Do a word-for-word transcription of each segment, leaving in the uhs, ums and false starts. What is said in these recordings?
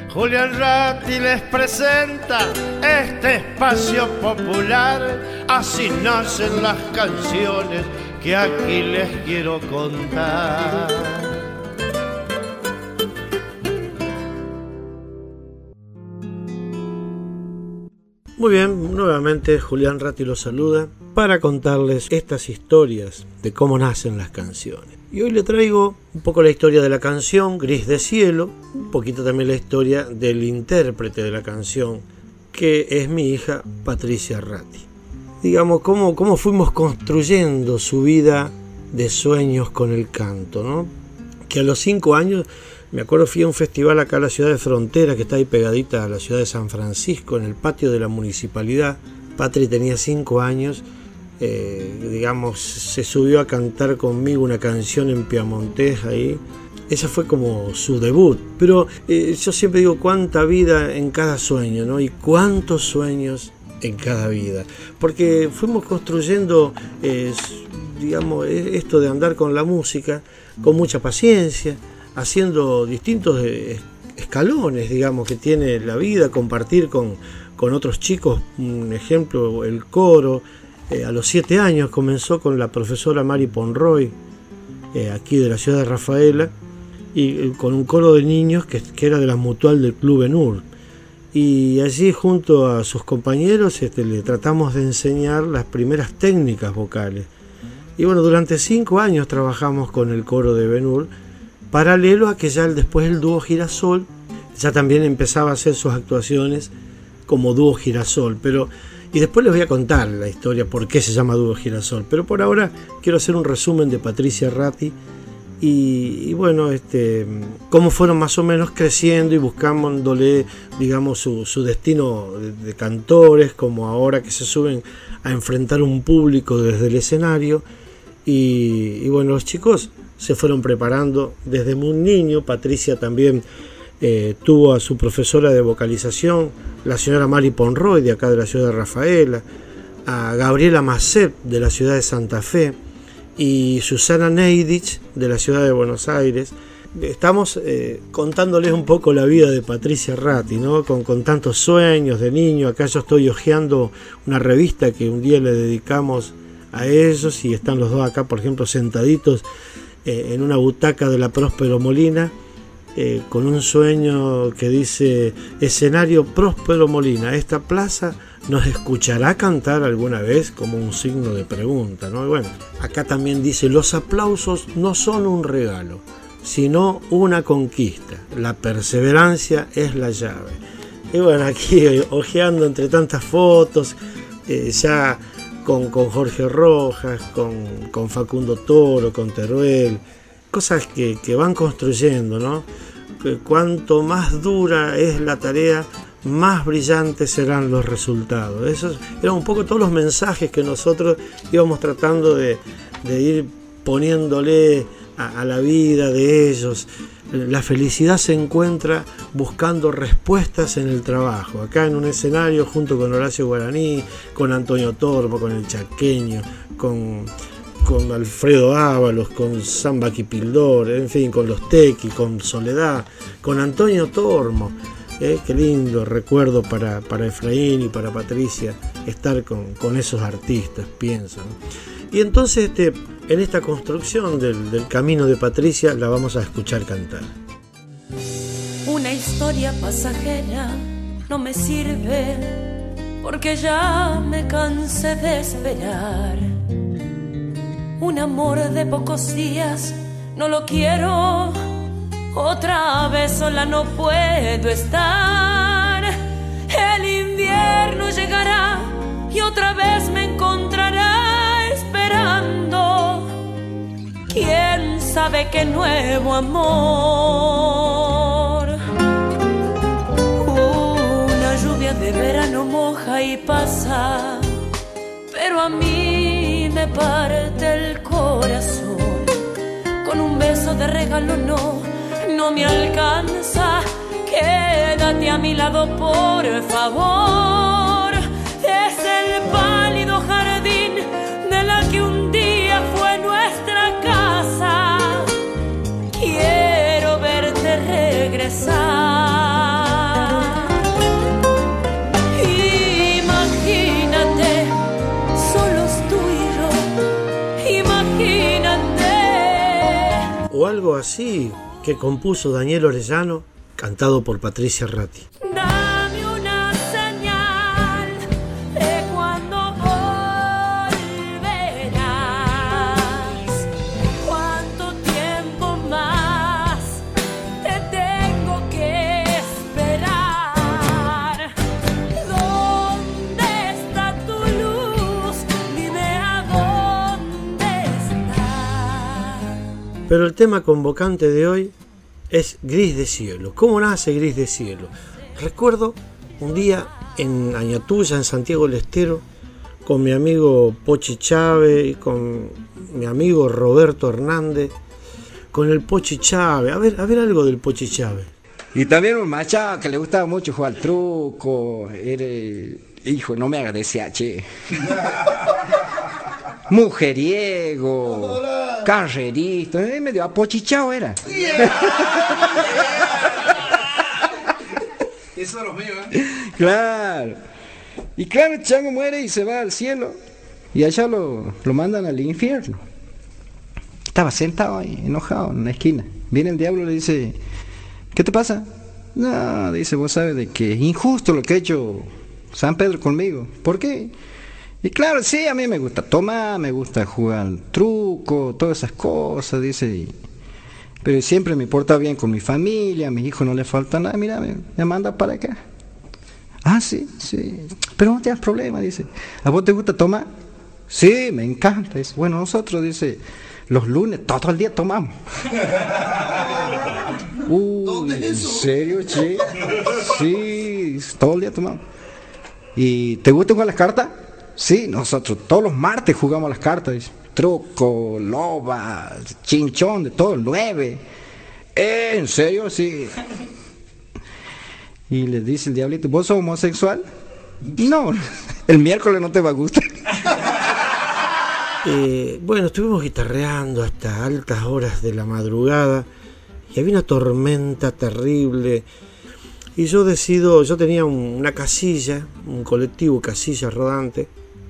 Julián Ratti les presenta este espacio popular. Así nacen las canciones que aquí les quiero contar. Muy bien, nuevamente Julián Ratti los saluda para contarles estas historias de cómo nacen las canciones. Y hoy le traigo un poco la historia de la canción Gris de Cielo, un poquito también la historia del intérprete de la canción, que es mi hija Patricia Ratti. Digamos, cómo, cómo fuimos construyendo su vida de sueños con el canto, ¿no? Que a los cinco años, me acuerdo, fui a un festival acá en la ciudad de Frontera, que está ahí pegadita a la ciudad de San Francisco, en el patio de la municipalidad. Patri tenía cinco años. Eh, digamos, se subió a cantar conmigo una canción en piamontés ahí. Esa fue como su debut. Pero eh, yo siempre digo, cuánta vida en cada sueño, ¿no? Y cuántos sueños en cada vida. Porque fuimos construyendo, eh, digamos, esto de andar con la música con mucha paciencia, haciendo distintos eh, escalones, digamos, que tiene la vida, compartir con, con otros chicos. Un ejemplo, el coro. Eh, a los siete años comenzó con la profesora Mari Ponroy, eh, aquí de la ciudad de Rafaela, y eh, con un coro de niños que, que era de la mutual del Club Benur. Y allí, junto a sus compañeros, este, le tratamos de enseñar las primeras técnicas vocales. Y bueno, durante cinco años trabajamos con el coro de Benur, paralelo a que ya después el dúo Girasol ya también empezaba a hacer sus actuaciones como dúo Girasol, pero y después les voy a contar la historia por qué se llama dúo Girasol, pero por ahora quiero hacer un resumen de Patricia Ratti y, y bueno, este, cómo fueron más o menos creciendo y buscándole, digamos, su, su destino de, de cantores, como ahora que se suben a enfrentar un público desde el escenario. Y, y bueno, los chicos se fueron preparando desde muy niño. Patricia también eh, tuvo a su profesora de vocalización, la señora Mari Ponroy, de acá de la ciudad de Rafaela, a Gabriela Macet, de la ciudad de Santa Fe, y Susana Neidich, de la ciudad de Buenos Aires. Estamos eh, contándoles un poco la vida de Patricia Ratti, ¿no? Con, con tantos sueños de niño. Acá yo estoy hojeando una revista que un día le dedicamos a ellos, y están los dos acá, por ejemplo, sentaditos eh, en una butaca de la Próspero Molina, eh, con un sueño que dice: escenario Próspero Molina, esta plaza nos escuchará cantar alguna vez, como un signo de pregunta, ¿no? Y bueno, acá también dice: los aplausos no son un regalo, sino una conquista, la perseverancia es la llave. Y bueno, aquí hojeando entre tantas fotos, eh, ya Con, con Jorge Rojas, con, con Facundo Toro, con Teruel, cosas que, que van construyendo, ¿no? Que cuanto más dura es la tarea, más brillantes serán los resultados. Esos eran un poco todos los mensajes que nosotros íbamos tratando de, de ir poniéndole a, a la vida de ellos. La felicidad se encuentra buscando respuestas en el trabajo. Acá en un escenario, junto con Horacio Guaraní, con Antonio Tormo, con el Chaqueño, con, con Alfredo Ábalos, con Samba Quipildor, en fin, con los Tequi, con Soledad, con Antonio Tormo. Eh, qué lindo recuerdo para, para Efraín y para Patricia estar con, con esos artistas, pienso, ¿no? Y entonces, este, en esta construcción del, del camino de Patricia, la vamos a escuchar cantar. Una historia pasajera no me sirve, porque ya me cansé de esperar. Un amor de pocos días no lo quiero, otra vez sola no puedo estar. El invierno llegará y otra vez me encontrará esperando, quién sabe qué nuevo amor. Una lluvia de verano moja y pasa, pero a mí me parte el corazón. Con un beso de regalo no, no me alcanza. Quédate a mi lado, por favor. Es el pálido jardín de la que un día fue nuestra casa. Quiero verte regresar. o algo así que compuso Daniel Orellano, cantado por Patricia Ratti. Dame una señal de cuando volverás. ¿Cuánto tiempo más te tengo que esperar? ¿Dónde está tu luz? Dime a dónde está. Pero el tema convocante de hoy es Gris de Cielo. ¿Cómo nace Gris de Cielo? Recuerdo un día en Añatuya, en Santiago del Estero, con mi amigo Pochi Chávez y con mi amigo Roberto Hernández, con el Pochi Chávez. A ver, a ver algo del Pochi Chávez. Y también un machado que le gustaba mucho jugar al truco. Era, hijo, no me agradecía, che. Mujeriego, carrerista, eh, medio apochichado era. Eso es lo mío, ¿eh? Claro. Y claro, el chango muere y se va al cielo. Y allá lo, lo mandan al infierno. Estaba sentado ahí, enojado, en una esquina. Viene el diablo y le dice: ¿qué te pasa? No, dice, vos sabes de que es injusto lo que ha hecho San Pedro conmigo. ¿Por qué? Y claro, sí, a mí me gusta tomar, me gusta jugar al truco, todas esas cosas, dice. Y, pero siempre me porta bien con mi familia, a mis hijos no les falta nada, mira, me, me manda para acá. Ah, sí, sí, pero no tienes problema, dice. ¿A vos te gusta tomar? Sí, me encanta. Dice, bueno, nosotros, dice, los lunes todo el día tomamos. Uy, ¿en serio, che? Sí, todo el día tomamos. ¿Y te gusta jugar las cartas? Sí, nosotros todos los martes jugamos las cartas, dice. Truco, loba, chinchón, de todo, nueve. ¿Eh, ¿En serio? Sí. Y le dice el diablito: ¿vos sos homosexual? No, el miércoles no te va a gustar. Eh, bueno, estuvimos guitarreando hasta altas horas de la madrugada y había una tormenta terrible. Y yo decido, yo tenía un, una casilla, un colectivo casilla rodante.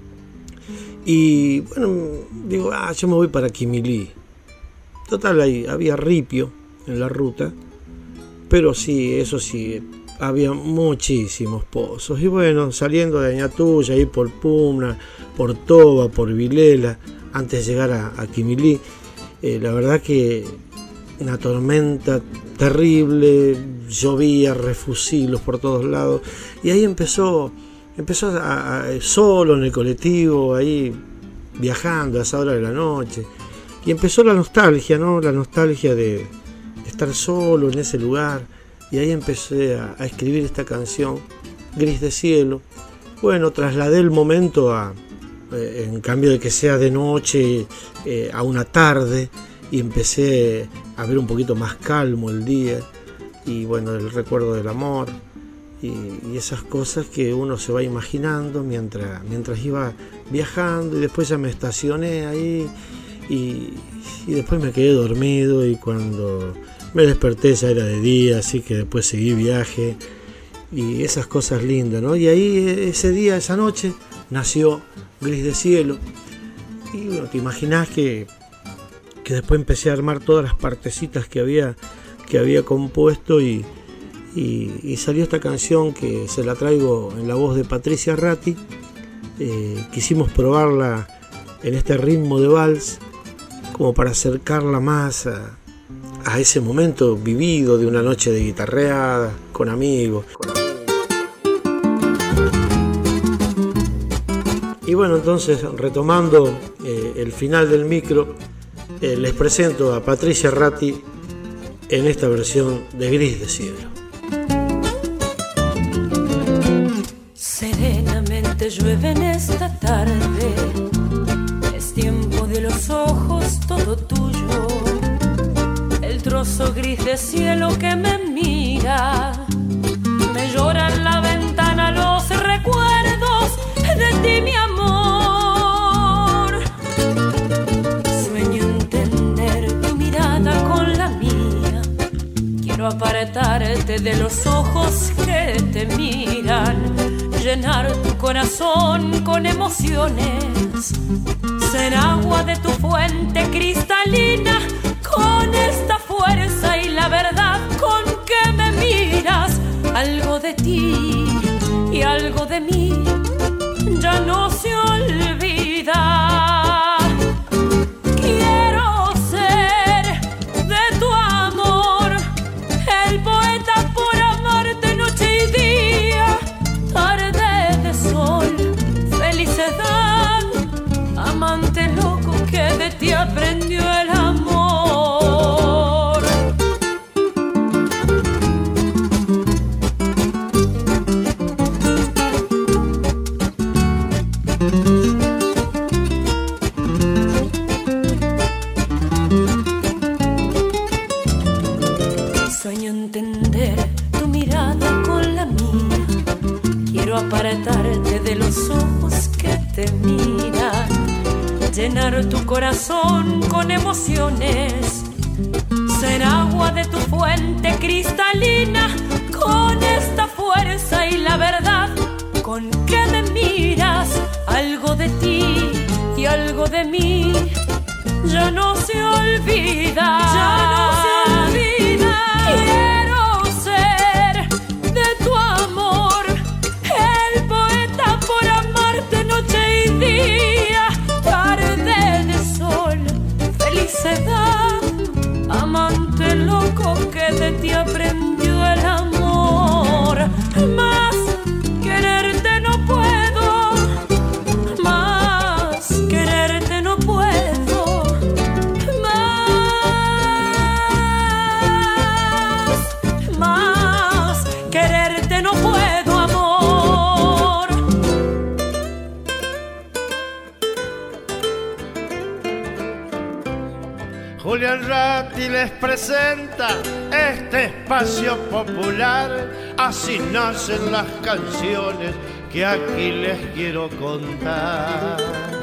Y bueno, digo, ah, yo me voy para Quimilí. Total, ahí había ripio en la ruta. Pero sí, eso sí, había muchísimos pozos. Y bueno, saliendo de Añatuya, ir por Pumna, por Toba, por Vilela, antes de llegar a, a Quimilí, eh, la verdad que una tormenta terrible, llovía, refusilos por todos lados. Y ahí empezó, empezó a, a, solo en el colectivo, ahí viajando a esa hora de la noche. Y empezó la nostalgia, ¿no? La nostalgia de, de estar solo en ese lugar. Y ahí empecé a, a escribir esta canción, Gris de Cielo. Bueno, trasladé el momento a, eh, en cambio de que sea de noche, eh, a una tarde. Y empecé a ver un poquito más calmo el día. Y bueno, el recuerdo del amor. Y, y esas cosas que uno se va imaginando mientras, mientras iba viajando. Y después ya me estacioné ahí. Y, y después me quedé dormido. Y cuando me desperté ya era de día. Así que después seguí viaje. Y esas cosas lindas, ¿no? Y ahí ese día, esa noche, nació Gris de Cielo. Y bueno, te imaginás que... que después empecé a armar todas las partecitas que había, que había compuesto y, y, y salió esta canción que se la traigo en la voz de Patricia Ratti. Eh, quisimos probarla en este ritmo de vals como para acercarla más a, a ese momento vivido de una noche de guitarreada con amigos. Y bueno, entonces retomando eh, el final del micro, Eh, les presento a Patricia Ratti en esta versión de Gris de Cielo. Serenamente llueve en esta tarde, es tiempo de los ojos todo tuyo, el trozo gris de cielo que me mira, me llora en la ventana los recuerdos de ti, mi amor. Con la mía, quiero apartarte de los ojos que te miran, llenar tu corazón con emociones, ser agua de tu fuente cristalina con el llenar tu corazón con emociones, ser agua de tu fuente cristalina, con esta fuerza y la verdad con que me miras, algo de ti y algo de mí ya no se olvida, ya no se olvida. Quiero ser de tu amor, el poeta por amarte noche y día, tarde de sol, felicidad, amante loco que de ti aprendió el amor. Más quererte no puedo, más quererte no puedo, más, más quererte no puedo, amor. Julián Ratti les presenta este espacio popular. Así nacen las canciones que aquí les quiero contar.